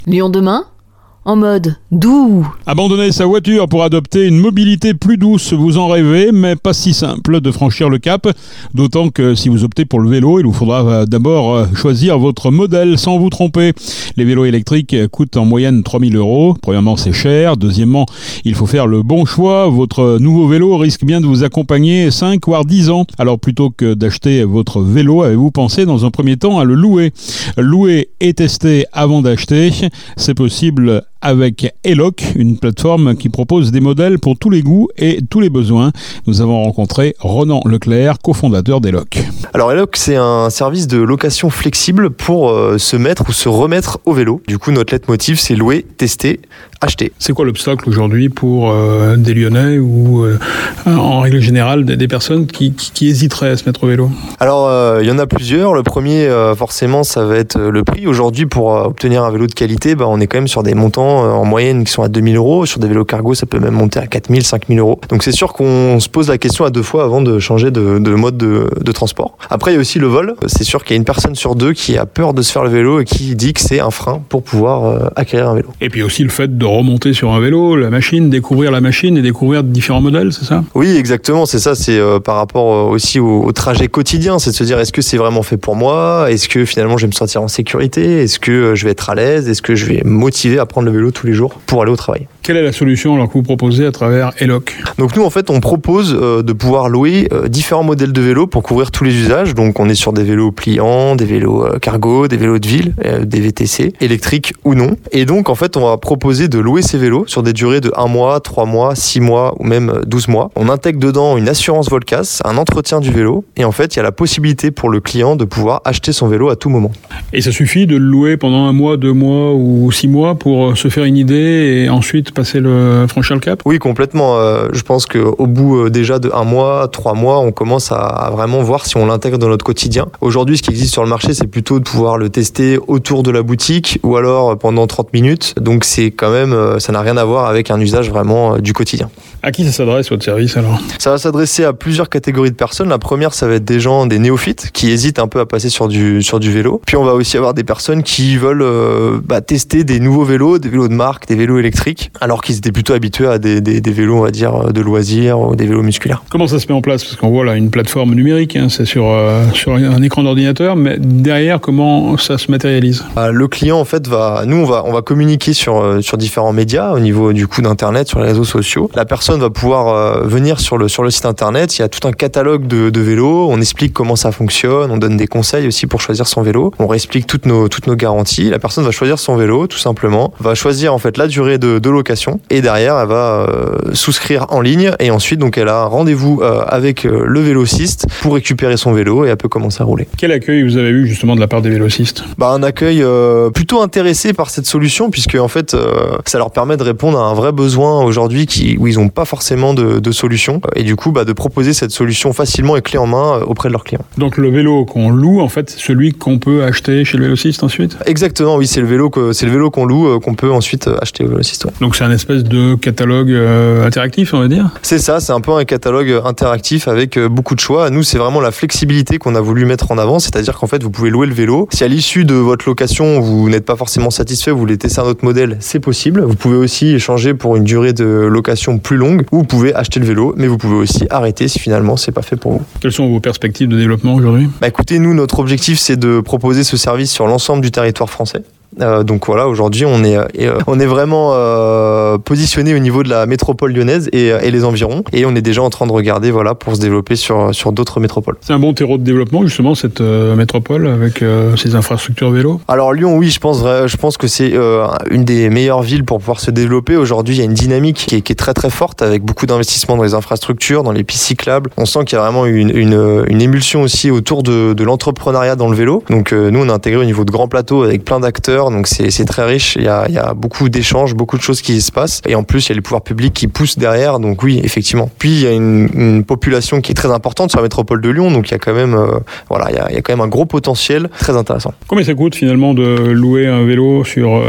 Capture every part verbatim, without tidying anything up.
Lyon demain, en mode doux. Abandonner sa voiture pour adopter une mobilité plus douce, vous en rêvez, mais pas si simple de franchir le cap. D'autant que si vous optez pour le vélo, il vous faudra d'abord choisir votre modèle sans vous tromper. Les vélos électriques coûtent en moyenne trois mille euros. Premièrement, c'est cher. Deuxièmement, il faut faire le bon choix. Votre nouveau vélo risque bien de vous accompagner cinq voire dix ans. Alors plutôt que d'acheter votre vélo, avez-vous pensé dans un premier temps à le louer ? Louer et tester avant d'acheter, c'est possible avec Eloc, une plateforme qui propose des modèles pour tous les goûts et tous les besoins. Nous avons rencontré Ronan Leclerc, cofondateur d'Eloc. Alors Eloc, c'est un service de location flexible pour euh, se mettre ou se remettre au vélo. Du coup, notre leitmotiv, c'est louer, tester, acheter. C'est quoi l'obstacle aujourd'hui pour euh, des Lyonnais ou euh, en règle générale des, des personnes qui, qui, qui hésiteraient à se mettre au vélo ? Alors, il euh, y en a plusieurs. Le premier, euh, forcément, ça va être le prix. Aujourd'hui, pour euh, obtenir un vélo de qualité, bah, on est quand même sur des montants en moyenne qui sont à deux mille euros. Sur des vélos cargo, ça peut même monter à quatre mille, cinq mille euros. Donc c'est sûr qu'on se pose la question à deux fois avant de changer de, de mode de, de transport. Après, il y a aussi le vol. C'est sûr qu'il y a une personne sur deux qui a peur de se faire le vélo et qui dit que c'est un frein pour pouvoir euh, acquérir un vélo. Et puis aussi le fait de remonter sur un vélo, la machine, découvrir la machine et découvrir différents modèles, c'est ça ? Oui, exactement, c'est ça. C'est euh, par rapport euh, aussi au, au trajet quotidien. C'est de se dire, est-ce que c'est vraiment fait pour moi ? Est-ce que finalement je vais me sentir en sécurité ? Est-ce que euh, je vais être à l'aise ? Est-ce que je vais me motiver à prendre le vélo tous les jours pour aller au travail ? Quelle est la solution alors que vous proposez à travers Eloc ? Donc nous en fait on propose euh, de pouvoir louer euh, différents modèles de vélos pour couvrir tous les usages. Donc on est sur des vélos pliants, des vélos euh, cargo, des vélos de ville, euh, des V T C, électriques ou non. Et donc en fait on va proposer de louer ces vélos sur des durées de un mois, trois mois, six mois ou même douze mois. On intègre dedans une assurance Volcas, un entretien du vélo et en fait il y a la possibilité pour le client de pouvoir acheter son vélo à tout moment. Et ça suffit de le louer pendant un mois, deux mois ou six mois pour se faire une idée et ensuite passer le, franchir le cap ? Oui, complètement. Euh, je pense qu'au bout euh, déjà de un mois, trois mois, on commence à, à vraiment voir si on l'intègre dans notre quotidien. Aujourd'hui, ce qui existe sur le marché, c'est plutôt de pouvoir le tester autour de la boutique ou alors pendant trente minutes. Donc c'est quand même, euh, ça n'a rien à voir avec un usage vraiment euh, du quotidien. À qui ça s'adresse votre service alors ? Ça va s'adresser à plusieurs catégories de personnes. La première, ça va être des gens, des néophytes qui hésitent un peu à passer sur du, sur du vélo. Puis on va aussi avoir des personnes qui veulent euh, bah, tester des nouveaux vélos, des vélos de marque, des vélos électriques, alors qu'ils étaient plutôt habitués à des, des, des vélos, on va dire, de loisirs ou des vélos musculaires. Comment ça se met en place ? Parce qu'on voit là une plateforme numérique, hein, c'est sur, euh, sur un écran d'ordinateur, mais derrière, comment ça se matérialise ? euh, Le client, en fait, va, nous, on va, on va communiquer sur, sur différents médias, au niveau du coup d'Internet, sur les réseaux sociaux. La personne va pouvoir euh, venir sur le, sur le site Internet, il y a tout un catalogue de, de vélos, on explique comment ça fonctionne, on donne des conseils aussi pour choisir son vélo, on réexplique toutes nos, toutes nos garanties. La personne va choisir son vélo, tout simplement, va choisir en fait la durée de, de location, et derrière, elle va euh, souscrire en ligne, et ensuite, donc, elle a un rendez-vous euh, avec euh, le vélociste pour récupérer son vélo, et elle peut commencer à rouler. Quel accueil vous avez eu justement de la part des vélocistes ? Bah, un accueil euh, plutôt intéressé par cette solution, puisque en fait, euh, ça leur permet de répondre à un vrai besoin aujourd'hui qui, où ils n'ont pas forcément de, de solution, et du coup, bah, de proposer cette solution facilement et clé en main euh, auprès de leurs clients. Donc le vélo qu'on loue, en fait, c'est celui qu'on peut acheter chez le vélociste ensuite ? Exactement, oui, c'est le vélo que c'est le vélo qu'on loue, euh, qu'on peut ensuite acheter au vélociste. Ouais. Donc c'est un espèce de catalogue euh, interactif, on va dire ? C'est ça, c'est un peu un catalogue interactif avec euh, beaucoup de choix. Nous, c'est vraiment la flexibilité qu'on a voulu mettre en avant, c'est-à-dire qu'en fait, vous pouvez louer le vélo. Si à l'issue de votre location, vous n'êtes pas forcément satisfait, vous voulez tester un autre modèle, c'est possible. Vous pouvez aussi échanger pour une durée de location plus longue, ou vous pouvez acheter le vélo, mais vous pouvez aussi arrêter si finalement c'est pas fait pour vous. Quelles sont vos perspectives de développement aujourd'hui ? Bah écoutez, nous, notre objectif, c'est de proposer ce service sur l'ensemble du territoire français. Euh, donc voilà, aujourd'hui on est euh, on est vraiment euh, positionné au niveau de la métropole lyonnaise et, et les environs, et on est déjà en train de regarder voilà pour se développer sur sur d'autres métropoles. C'est un bon terreau de développement justement cette euh, métropole avec euh, ses infrastructures vélo. Alors Lyon, oui, je pense je pense que c'est euh, une des meilleures villes pour pouvoir se développer. Aujourd'hui, il y a une dynamique qui est, qui est très très forte avec beaucoup d'investissements dans les infrastructures, dans les pistes cyclables. On sent qu'il y a vraiment une une, une émulsion aussi autour de de l'entrepreneuriat dans le vélo. Donc euh, nous on a intégré au niveau de grands plateaux avec plein d'acteurs. Donc c'est, c'est très riche, il y, a, il y a beaucoup d'échanges, beaucoup de choses qui se passent, et en plus il y a les pouvoirs publics qui poussent derrière, donc oui, effectivement. Puis il y a une, une population qui est très importante sur la métropole de Lyon, donc il y a quand même, euh, voilà, il y, a, il y a quand même un gros potentiel très intéressant. Combien ça coûte finalement de louer un vélo sur Eloc ?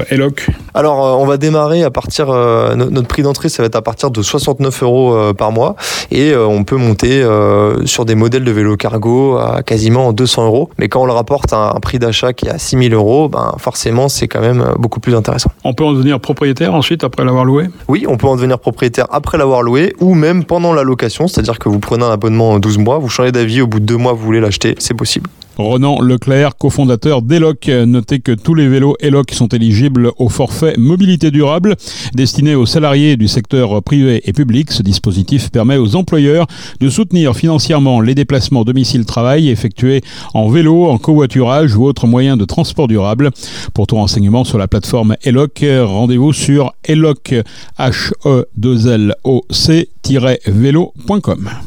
Alors, euh, on va démarrer à partir, euh, notre prix d'entrée, ça va être à partir de soixante-neuf euros euh, par mois. Et euh, on peut monter euh, sur des modèles de vélo cargo à quasiment deux cents euros. Mais quand on le rapporte à un prix d'achat qui est à six mille euros, ben, forcément, c'est quand même beaucoup plus intéressant. On peut en devenir propriétaire ensuite, après l'avoir loué ? Oui, on peut en devenir propriétaire après l'avoir loué ou même pendant la location. C'est-à-dire que vous prenez un abonnement en douze mois, vous changez d'avis, au bout de deux mois, vous voulez l'acheter, c'est possible. Ronan Leclerc, cofondateur d'Eloc. Notez que tous les vélos Eloc sont éligibles au forfait mobilité durable destiné aux salariés du secteur privé et public. Ce dispositif permet aux employeurs de soutenir financièrement les déplacements domicile-travail effectués en vélo, en covoiturage ou autres moyens de transport durable. Pour tout renseignement sur la plateforme Eloc, rendez-vous sur eloc, H E deux L O C vélo point com.